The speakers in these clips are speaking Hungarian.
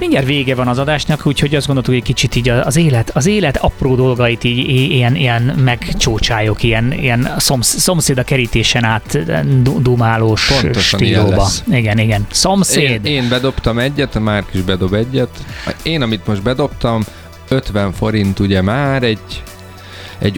mindjárt vége van az adásnak, úgyhogy azt gondoltuk, hogy kicsit így az élet apró dolgait így ilyen megcsócsáljuk, ilyen szomszéd a kerítésen át dumálós stílóba. Igen. Szomszéd. Én bedobtam egyet, a Márk is bedob egyet. Én, amit most bedobtam, 50 forint ugye már egy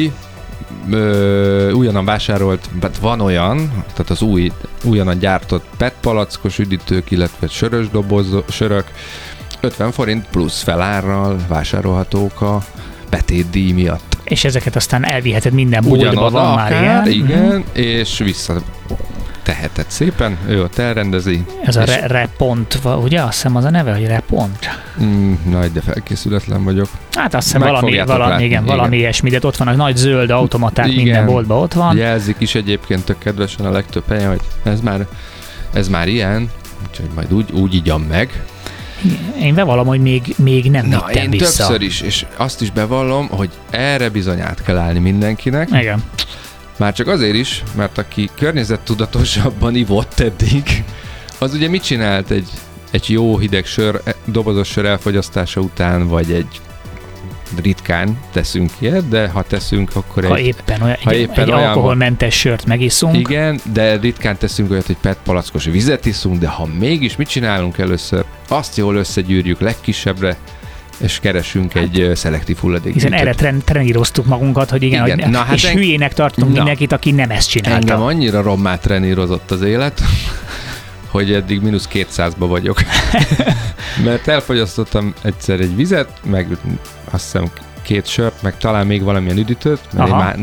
újonnan vásárolt, van olyan, tehát az újonnan gyártott PET palackos üdítők, illetve sörök, 50 forint plusz felárral vásárolhatók a betétdíj miatt. És ezeket aztán elviheted minden boltba, van már igen, és teheted szépen, ő ott elrendezi. Ez a repont, ugye? Azt hiszem az a neve, hogy repont? De felkészületlen vagyok. Hát azt hiszem valami ilyesmi, de ott vannak nagy zöld automaták, minden boltban ott van. Jelzik is egyébként tök kedvesen a legtöbb helyen, hogy ez már ilyen, úgyhogy majd úgy igyam meg. Én bevallom, hogy még nem vittem vissza. Többször is, és azt is bevallom, hogy erre bizony át kell állni mindenkinek. Igen. Már csak azért is, mert aki környezettudatosabban ivott eddig, az ugye mit csinált egy jó hideg dobozos sör elfogyasztása után, vagy egy ritkán teszünk ilyet, de ha teszünk, akkor egy alkoholmentes sört megiszunk. Igen, de ritkán teszünk olyat, hogy PET palackos vizet iszunk, de ha mégis mit csinálunk először? Azt jól összegyűrjük legkisebbre, és keresünk egy szelektív hulladékgyűjtőt. Hiszen erre treníroztuk magunkat, hogy igen. És hülyének tartunk mindenkit, aki nem ezt csinálta. Engem annyira rommá trenírozott az élet, hogy eddig -200-ba vagyok. Mert elfogyasztottam egyszer egy vizet, meg azt hiszem 2 sört, meg talán még valamilyen üdítőt, mert én már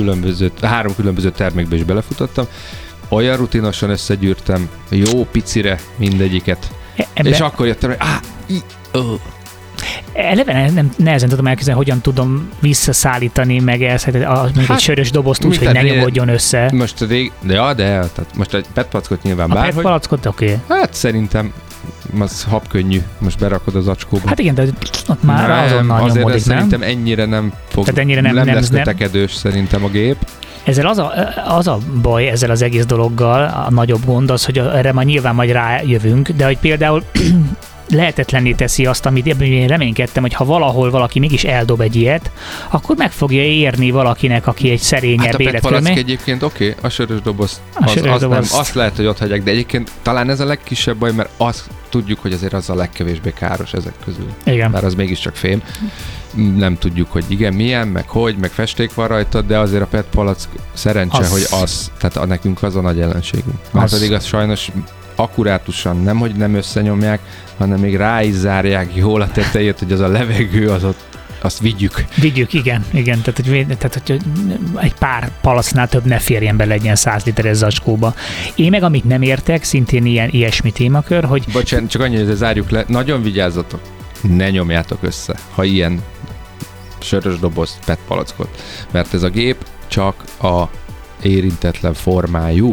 3 különböző termékbe is belefutottam. Olyan rutinosan összegyűrtem, jó picire mindegyiket. És akkor jöttem, hogy Eleve nehezen tudom elképzelni, hogyan tudom visszaszállítani, meg egy sörös dobozt úgy, hogy ne nyomodjon össze. Most tehát most egy PET palackot nyilván bárhogy. A PET palackot, oké. Hát szerintem az habkönnyű, most berakod az acskóba. Hát igen, de ott már azonnal azért nyomodik, nem? Szerintem ennyire nem lesz kötekedős szerintem a gép. Ezzel az a baj ezzel az egész dologgal, a nagyobb gond az, hogy erre már nyilván majd rájövünk, de hogy például lehetetlenné teszi azt, amit én reménykedtem, hogy ha valahol valaki mégis eldob egy ilyet, akkor meg fogja érni valakinek, aki egy szerényebb életkörülmény. Hát a PET palack egyébként a sörös doboz, azt lehet, hogy ott hagyják, de egyébként talán ez a legkisebb baj, mert azt tudjuk, hogy azért az a legkevésbé káros ezek közül. Igen. Bár az mégiscsak fém. Nem tudjuk, hogy igen, milyen, meg festék van rajta, de azért a PET palack szerencse, hogy tehát nekünk az a nagy ellenségünk. Már pedig az sajnos akkurátusan nem összenyomják, hanem még rá is zárják jól a tetejét, hogy az a levegő, azt vigyük. Vigyük, igen. Tehát, hogy egy pár palacnál több ne férjen bele egy ilyen 100 literes zacskóba. Én meg, amit nem értek, szintén ilyesmi témakör, hogy... Bocsánat, csak annyi, hogy zárjuk le. Nagyon vigyázzatok, ne nyomjátok össze, ha ilyen sörös doboz PET palackot, mert ez a gép csak a érintetlen formájú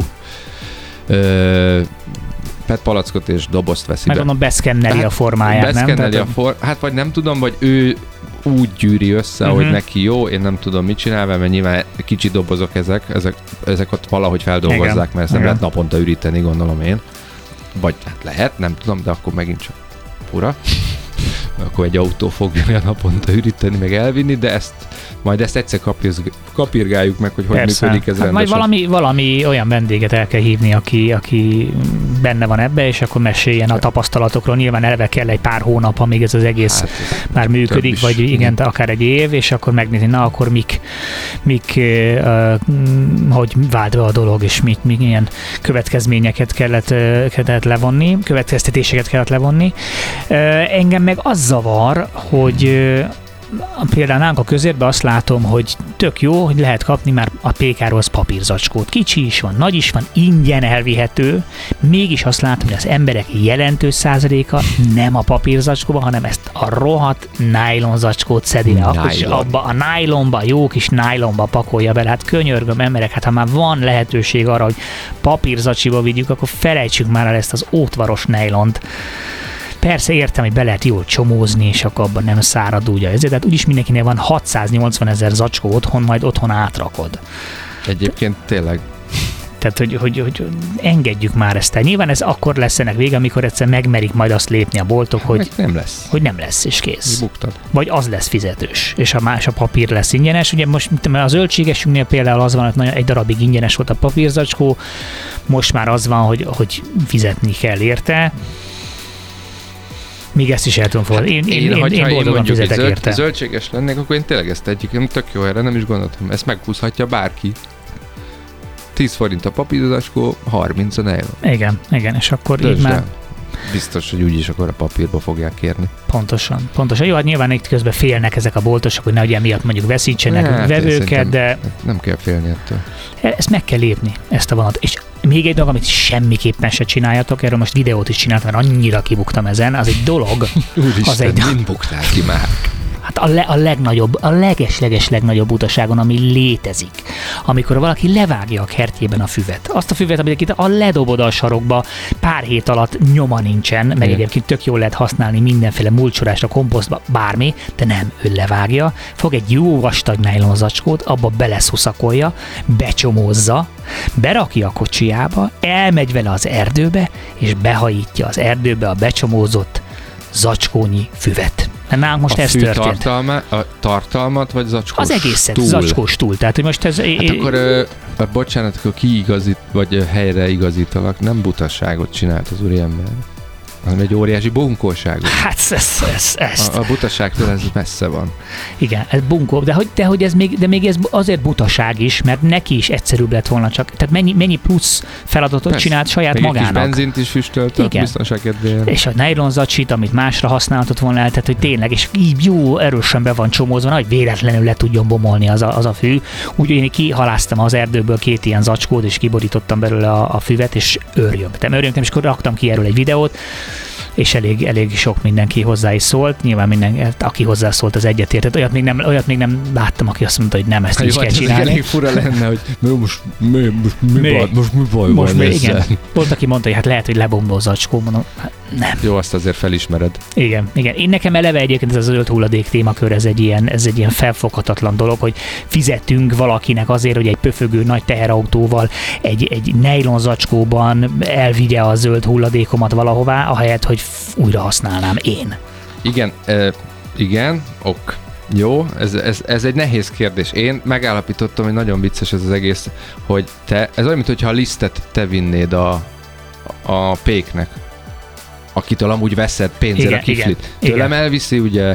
PET palackot és dobozt veszi be. Megmondom, beszkenneli a formáját, beszkenneli nem? Hát vagy nem tudom, vagy ő úgy gyűri össze, hogy neki jó, én nem tudom mit csinál, mert nyilván kicsi dobozok ezek ott valahogy feldolgozzák, mert ezt nem lehet naponta üríteni, gondolom én. Vagy hát lehet, nem tudom, de akkor megint csak fura. Akkor egy autó fogja a naponta üríteni, meg elvinni, de majd ezt egyszer kapirgáljuk meg, hogy működik ez rendesen. Majd valami olyan vendéget el kell hívni, aki benne van ebbe, és akkor meséljen a tapasztalatokról. Nyilván eleve kell egy pár hónap, amíg ez az egész már működik, vagy igen, akár egy év, és akkor megnézni, akkor hogy vált be a dolog, és milyen következményeket kellett levonni, következtetéseket kellett levonni. Engem meg az zavar, hogy például nálunk a közérben azt látom, hogy tök jó, hogy lehet kapni már a PK-ról papírzacskót. Kicsi is van, nagy is van, ingyen elvihető, mégis azt látom, hogy az emberek jelentős százaléka nem a papírzacskóba, hanem ezt a rohadt nájlonzacskót szedi le. Akkor is abba a nájlonba, jó kis nájlonba pakolja bele. Hát könyörgöm emberek, hát ha már van lehetőség arra, hogy papírzacsiba vigyük, akkor felejtsük már el ezt az ótvaros nájlont. Persze értem, hogy be lehet jól csomózni, és akkor abban nem szárad úgy ezért, tehát úgyis mindenkinek van 680 000 zacskó otthon, majd otthon átrakod. Egyébként tényleg. Tehát, hogy engedjük már ezt el. Nyilván ez akkor lesz ennek vége, amikor egyszer megmerik majd azt lépni a boltok, hogy nem lesz. Hogy nem lesz, és kész. Buktad. Vagy az lesz fizetős, és a papír lesz ingyenes. Ugye most a zöldségesünknél például az van, hogy egy darabig ingyenes volt a papírzacskó, most már az van, hogy fizetni kell érte. Még ezt is el tudom fogadni. Én boldogan fizetek érte. Zöldséges lennék, akkor én tényleg ezt egyik, tök jó, erre nem is gondoltam. Ezt meghúzhatja bárki. 10 forint a papírzacskó, 30 a nejlon. Igen, és akkor így már... Biztos, hogy úgyis akkor a papírba fogják kérni. Pontosan. Jó, hát nyilván itt közben félnek ezek a boltosok, hogy nehogy emiatt mondjuk veszítsenek vevőket, de... Nem kell félni ettől. Ezt meg kell lépni, ezt a vonat. És még egy dolog, amit semmiképpen se csináljatok, erről most videót is csináltam, mert annyira kibuktam ezen, az egy dolog. Úristen, mind buktál ki már? Hát a legnagyobb, a legnagyobb butaságon, ami létezik, amikor valaki levágja a kertjében a füvet. Azt a füvet, amit itt ledobod a sarokba, pár hét alatt nyoma nincsen, meg egyébként tök jól lehet használni mindenféle mulcsolásra, komposztba, bármi, de nem, ő levágja, fog egy jó vastag nájlonzacskót, abba beleszuszakolja, becsomózza, berakja a kocsijába, elmegy vele az erdőbe, és behajítja az erdőbe a becsomózott zacskónyi füvet. Mert nálunk most ez történt. A tartalmat, vagy zacskós az egészet, túl? Zacskós túl. Tehát, hogy most ez... Hát akkor, bocsánat, akkor kiigazít, vagy helyre igazítalak, nem butasságot csinált az úriember, hanem egy óriási bunkóságot. Hát ez. A butaságtól ez messze van. Igen, ez bunkó, de még ez azért butaság is, mert neki is egyszerűbb lett volna csak. Tehát mennyi plusz feladatot csinált saját még magának. Egy kis benzint is füstölt a biztonság kedvéért. És a nylonzacsit, amit másra használhatott volna el, tehát hogy tényleg, és így jó erősen be van csomózva, hogy véletlenül le tudjon bomolni az a fű. Úgyhogy én kihaláztam az erdőből 2 ilyen zacskót, és kiborítottam belőle a füvet, és őrjöngtem, és akkor raktam ki erről egy videót, és elég sok mindenki hozzá is szólt. Nyilván aki hozzászólt, az egyetértett. Olyat még nem láttam, aki azt mondta, hogy nem, ezt így kell csinálni. Elég fura lenne, hogy most mi baj van ezzel? Igen. Volt, aki mondta, hogy hát lehet, hogy lebomló zacskó, mondom, nem. Jó, azt azért felismered. Igen. Én nekem eleve egyébként ez a zöld hulladék témakör, ez egy ilyen felfoghatatlan dolog, hogy fizetünk valakinek azért, hogy egy pöfögő nagy teherautóval egy nejlon zacskóban elvigye a zöld hulladékomat valahová, ahelyett, hogy újra használnám én. Igen, ok. Jó, ez egy nehéz kérdés. Én megállapítottam, hogy nagyon vicces ez az egész, hogy ez olyan, mintha a lisztet te vinnéd a péknek, akitől amúgy veszed pénzért a kiflit. Tőlem elviszi ugye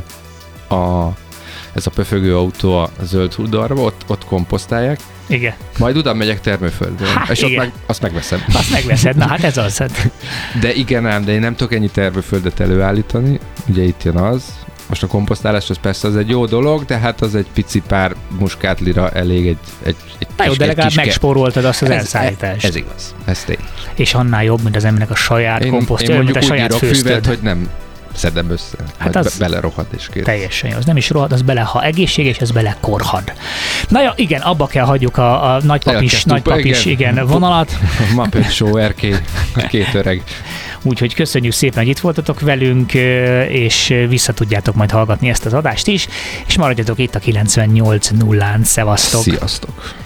ez a pöfögő autó a zöld huldarba, ott komposztálják. Igen. Majd oda megyek termőföldre, és ott azt megveszem. Azt megveszed, na hát ez az. De igen ám, de én nem tudok ennyi termőföldet előállítani, ugye itt jön az. Most a komposztálás az persze az egy jó dolog, de hát az egy pici pár muskátlira elég egy na jó, de legalább megspóroltad azt az elszállítást. Ez igaz, ez tény. És annál jobb, mint az embernek a saját komposztja, mint a saját főztöd. Hogy nem szedem össze, hát az belerohad és kész. Teljesen jó, az nem is rohad, az bele, ha egészséges, az bele korhad. Na jó, igen, abba kell hagyjuk a nagypapis vonalat. Muppet Show RK, 2 öreg. Úgyhogy köszönjük szépen, hogy itt voltatok velünk, és vissza tudjátok majd hallgatni ezt az adást is, és maradjatok itt a 98.0-án. Szevasztok! Sziasztok!